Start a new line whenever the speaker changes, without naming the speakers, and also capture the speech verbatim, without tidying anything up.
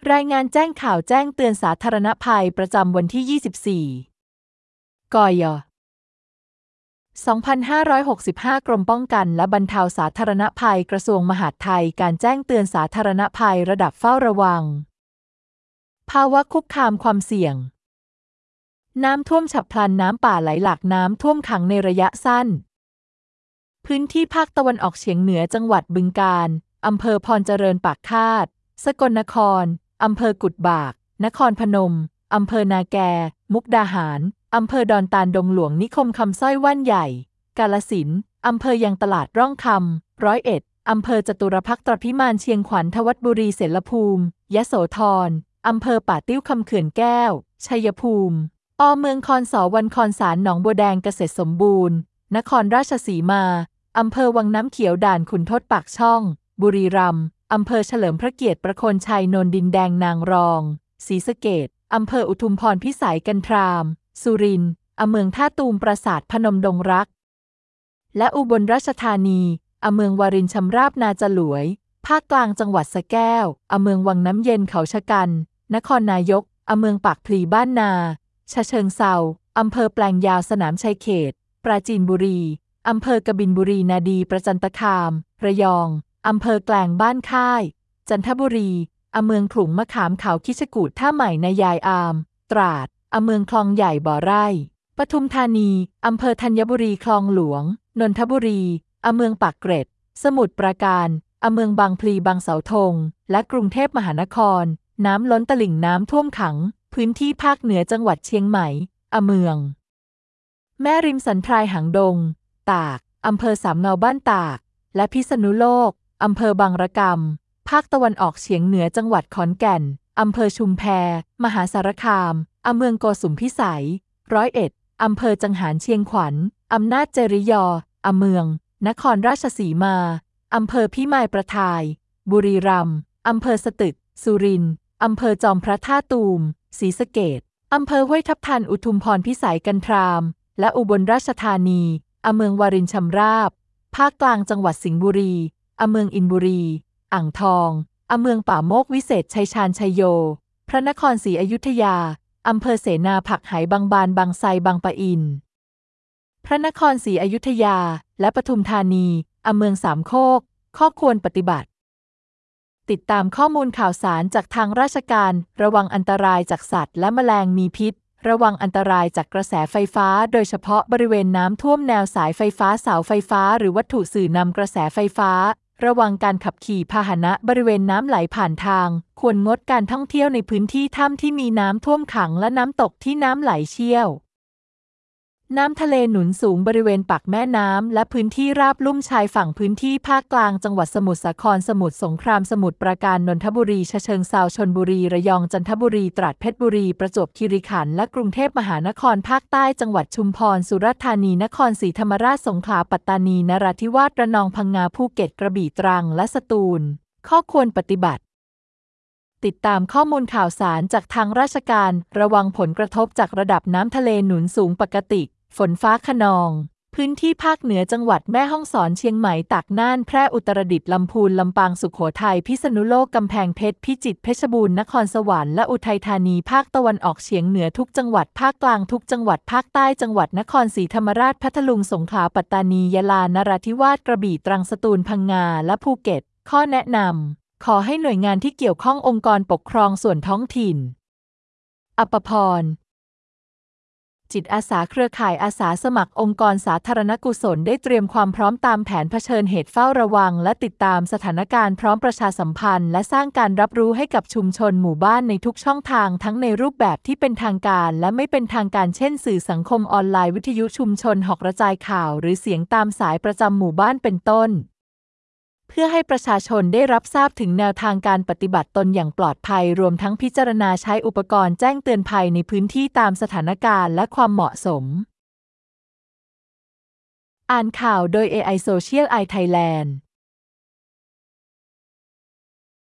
รายงานแจ้งข่าวแจ้งเตือนสาธารณภัยประจำวันที่ ยี่สิบสี่ กย สองพันห้าร้อยหกสิบห้า กรมป้องกันและบรรเทาสาธารณภัยกระทรวงมหาดไทยการแจ้งเตือนสาธารณภัยระดับเฝ้าระวังภาวะคุกคามความเสี่ยงน้ำท่วมฉับพลันน้ำป่าไหลหลากน้ำท่วมขังในระยะสั้นพื้นที่ภาคตะวันออกเฉียงเหนือจังหวัดบึงกาฬอำเภอพรเจริญปากคาดสกลนครอำเภอกุดบากนครพนมอำเภอนาแกมุกดาหารอำเภอดอนตาลดงหลวงนิคมคำสร้อยว่านใหญ่กาฬสินธุ์อำเภอยางตลาดร่องคำร้อยเอ็ดอำเภอจตุรพักษ์ตรพิมานเชียงขวัญทวัดบุรีเสรภูมิยโสธรอำเภอป่าติ้วคำเขื่อนแก้วชัยภูมิอเมืองคอนสวรรณคอนสารหนองบัวแดงเกษตรสมบูรณ์นครราชสีมาอำเภอวังน้ำเขียวด่านขุนทดปากช่องบุรีรัมย์อำเภอเฉลิมพระเกียรติประโคนชัยโนนดินแดงนางรองศรีสะเกษอำเภออุทุมพรพิสัยกันทรามสุรินทร์อำเมืองท่าตูมปราสาทพนมดงรักและอุบลราชธานีอำเมืองวารินชำราบนาจลวยภาคกลางจังหวัดสระแก้วอำเมืองวังน้ำเย็นเขาชะกันนครนายกอำเมืองปากพลีบ้านนาฉะเชิงเทราอำเภอแปลงยาวสนามชัยเขตปราจีนบุรีอำเภอกบินบุรีนาดีประจันตคามระยองอำเภอแกลงบ้านค่ายจันทบุรีอำเมืองขลุงมะขามขาวคิชกูฏท่าใหม่นายายอามตราดอำเมืองคลองใหญ่บ่อไร่ปทุมธานีอำเภอธัญบุรีคลองหลวงนนทบุรีอำเมืองปากเกร็ดสมุทรปราการอำเมืองบางพลีบางเสาธงและกรุงเทพมหานครน้ำล้นตลิ่งน้ำท่วมขังพื้นที่ภาคเหนือจังหวัดเชียงใหม่อเมืองแม่ริมสันทรายหางดงตากอำเภอสามเงาบ้านตากและพิษณุโลกอำเภอบางระกำภาคตะวันออกเฉียงเหนือจังหวัดขอนแก่นอำเภอชุมแพมหาสารคามอำเมืองโกสุมพิสัยร้อยเอ็ดอำเภอจังหารเชียงขวัญอำนาจเจริยออำเมืองนครราชสีมาอำเภอพิมายประทายบุรีรัมย์อำเภอสตึกสุรินทร์อำเภอจอมพระท่าตูมศรีสะเกษอำเภอห้วยทับทันอุทุมพรพิสัยกันทรามและอุบลราชธานีอำเมืองวารินชำราบภาคกลางจังหวัดสิงห์บุรีอำเมืองอินบุรีอ่างทองอำเมืองป่าโมกวิเศษชัยชาญชัยโยพระนครศรีอยุธยาอำเภอเสนาผักไหบางบานบางไทรบางปะอินพระนครศรีอยุธยาและปทุมธานีอำเมืองสามโคกข้อควรปฏิบัติติดตามข้อมูลข่าวสารจากทางราชการระวังอันตรายจากสัตว์และแมลงมีพิษระวังอันตรายจากกระแสไฟฟ้าโดยเฉพาะบริเวณน้ำท่วมแนวสายไฟฟ้าเสาไฟฟ้าหรือวัตถุสื่อนำกระแสไฟฟ้าระวังการขับขี่พาหนะบริเวณน้ำไหลผ่านทางควรงดการท่องเที่ยวในพื้นที่ถ้ำที่มีน้ำท่วมขังและน้ำตกที่น้ำไหลเชี่ยวน้ำทะเลหนุนสูงบริเวณปากแม่น้ำและพื้นที่ราบลุ่มชายฝั่งพื้นที่ภาคกลางจังหวัดสมุทรสาครสมุทรสงครามสมุทรปราการนนทบุรีฉะเชิงเทราชลบุรีระยองจันทบุรีตราดเพชรบุรีประจวบคีรีขันธ์และกรุงเทพมหานครภาคใต้จังหวัดชุมพรสุราษฎร์ธานีนครศรีธรรมราชสงขลาปัตตานีนราธิวาสระนองพังงาภูเก็ตกระบี่ตรังและสตูลข้อควรปฏิบัติติดตามข้อมูลข่าวสารจากทางราชการระวังผลกระทบจากระดับน้ำทะเลหนุนสูงปกติฝนฟ้าคะนองพื้นที่ภาคเหนือจังหวัดแม่ฮ่องสอนเชียงใหม่ตากน่านแพร่อุตรดิตถ์ลำพูนลำปางสุโขทัยพิษณุโลกกำแพงเพชรพิจิตรเพชรบูรณ์นครสวรรค์และอุทัยธานีภาคตะวันออกเฉียงเหนือทุกจังหวัดภาคกลางทุกจังหวัดภาคใต้จังหวัดนครศรีธรรมราชพัทลุงสงขลาปัตตานียะลานราธิวาสกระบี่ตรังสตูลพังงาและภูเก็ตข้อแนะนำขอให้หน่วยงานที่เกี่ยวข้ององค์กรปกครองส่วนท้องถิ่นอภพรจิตอาสาเครือข่ายอาสาสมัครองค์กรสาธารณกุศลได้เตรียมความพร้อมตามแผนเผชิญเหตุเฝ้าระวังและติดตามสถานการณ์พร้อมประชาสัมพันธ์และสร้างการรับรู้ให้กับชุมชนหมู่บ้านในทุกช่องทางทั้งในรูปแบบที่เป็นทางการและไม่เป็นทางการเช่นสื่อสังคมออนไลน์วิทยุชุมชนหอกกระจายข่าวหรือเสียงตามสายประจำหมู่บ้านเป็นต้นเพื่อให้ประชาชนได้รับทราบถึงแนวทางการปฏิบัติตนอย่างปลอดภัยรวมทั้งพิจารณาใช้อุปกรณ์แจ้งเตือนภัยในพื้นที่ตามสถานการณ์และความเหมาะสมอ่านข่าวโดย เอ ไอ Social Eye Thailand